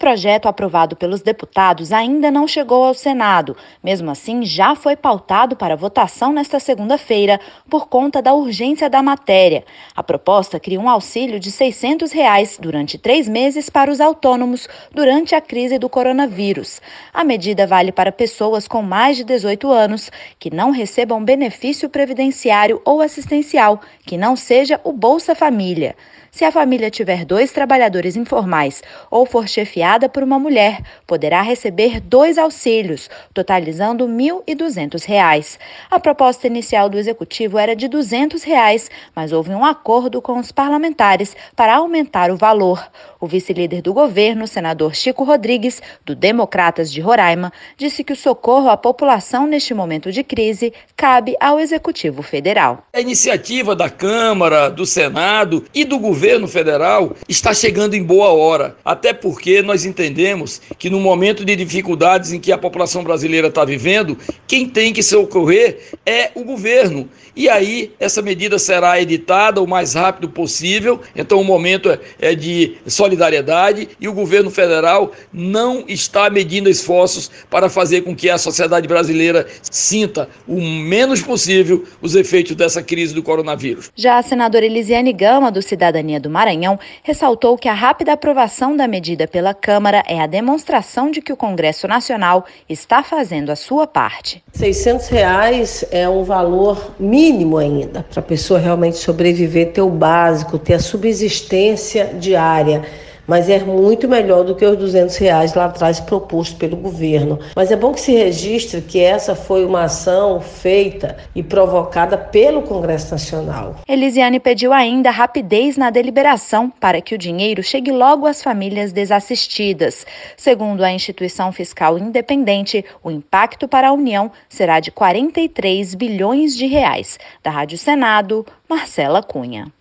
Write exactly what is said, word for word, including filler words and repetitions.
projeto aprovado pelos deputados ainda não chegou ao Senado. Mesmo assim, já foi pautado para votação nesta segunda-feira por conta da urgência da matéria. A proposta cria um auxílio de seiscentos reais durante três meses para os autônomos durante a crise do coronavírus. A medida vale para pessoas com mais de dezoito anos que não recebam benefício previdenciário ou assistencial, que não seja o Bolsa Família. Se a família tiver dois trabalhadores informais ou for chefiada por uma mulher, poderá receber dois auxílios, totalizando mil e duzentos reais. A proposta inicial do Executivo era de duzentos reais, mas houve um acordo com os parlamentares para aumentar o valor. O vice-líder do governo, senador Chico Rodrigues, do Democratas de Roraima, disse que o socorro à população neste momento de crise cabe ao Executivo Federal. A iniciativa da Câmara, do Senado e do governo governo federal está chegando em boa hora, até porque nós entendemos que no momento de dificuldades em que a população brasileira está vivendo, quem tem que socorrer é o governo. E aí essa medida será editada o mais rápido possível, então o momento é de solidariedade e o governo federal não está medindo esforços para fazer com que a sociedade brasileira sinta o menos possível os efeitos dessa crise do coronavírus. Já a senadora Elisiane Gama, do Cidadania do Maranhão, ressaltou que a rápida aprovação da medida pela Câmara é a demonstração de que o Congresso Nacional está fazendo a sua parte. seiscentos reais é um valor mínimo ainda para a pessoa realmente sobreviver, ter o básico, ter a subsistência diária. Mas é muito melhor do que os duzentos reais lá atrás proposto pelo governo. Mas é bom que se registre que essa foi uma ação feita e provocada pelo Congresso Nacional. Elisiane pediu ainda rapidez na deliberação para que o dinheiro chegue logo às famílias desassistidas. Segundo a instituição fiscal independente, o impacto para a União será de quarenta e três bilhões de reais. Da Rádio Senado, Marcela Cunha.